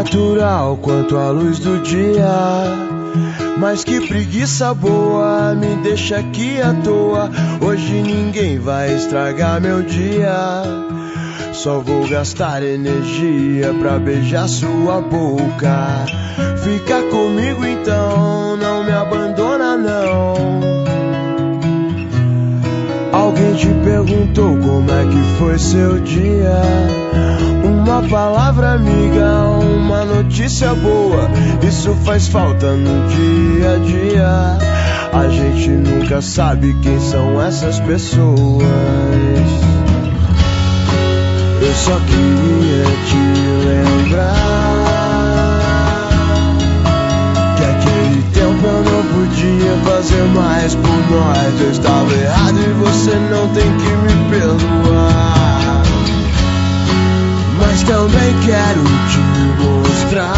natural quanto a luz do dia. Mas que preguiça boa, me deixa aqui à toa. Hoje ninguém vai estragar meu dia. Só vou gastar energia pra beijar sua boca. Fica comigo então, não me abandona não. Alguém te perguntou como é que foi seu dia? Uma palavra amiga, uma notícia boa, isso faz falta no dia a dia. A gente nunca sabe quem são essas pessoas. Eu só queria te lembrar que aquele tempo eu não podia fazer mais por nós. Eu estava errado e você não tem que me perdoar. Mas também quero te mostrar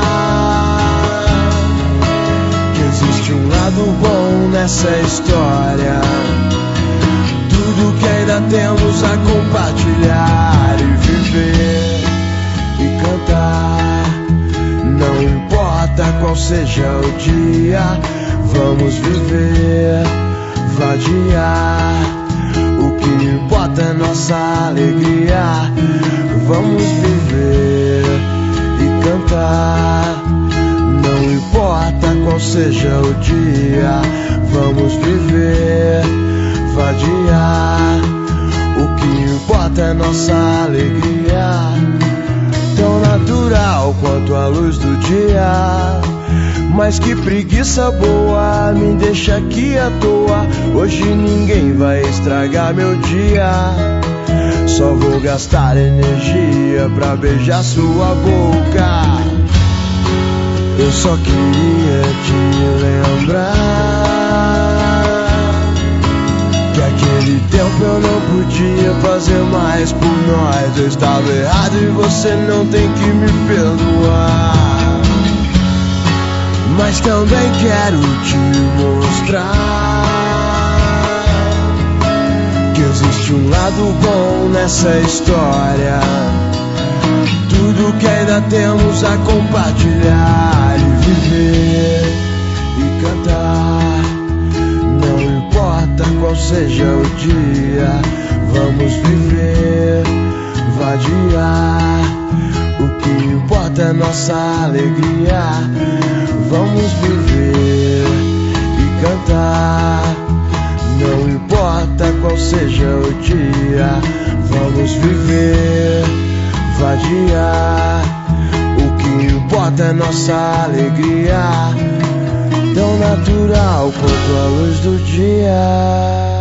que existe um lado bom nessa história. Tudo que ainda temos a compartilhar e viver e cantar. Não importa qual seja o dia, vamos viver, vadiar. O que importa é nossa alegria. Vamos viver e cantar. Não importa qual seja o dia, vamos viver, vadiar. O que importa é nossa alegria. Tão natural quanto a luz do dia. Mas que preguiça boa, me deixa aqui à toa. Hoje ninguém vai estragar meu dia. Só vou gastar energia pra beijar sua boca. Eu só queria te lembrar que aquele tempo eu não podia fazer mais por nós. Eu estava errado e você não tem que me perdoar. Mas também quero te mostrar que existe um lado bom nessa história. Tudo que ainda temos a compartilhar e viver e cantar. Não importa qual seja o dia, vamos viver, vadiar. O que importa é nossa alegria. Vamos viver e cantar. Não importa qual seja o dia, vamos viver, vadiar. O que importa é nossa alegria. Tão natural quanto a luz do dia.